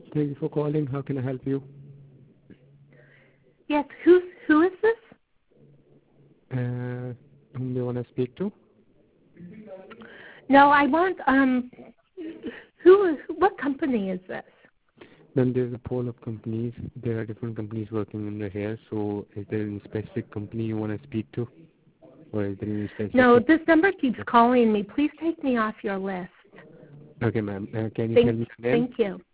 Thank you for calling. How can I help you? Yes, who is this? Whom do you want to speak to? No, I want what company is this? Then there's a pool of companies. There are different companies working in the here. So is there any specific company you want to speak to? Or is there any specific... No, this number keeps calling me. Please take me off your list. Okay, ma'am. Can you tell me your name? Thank you.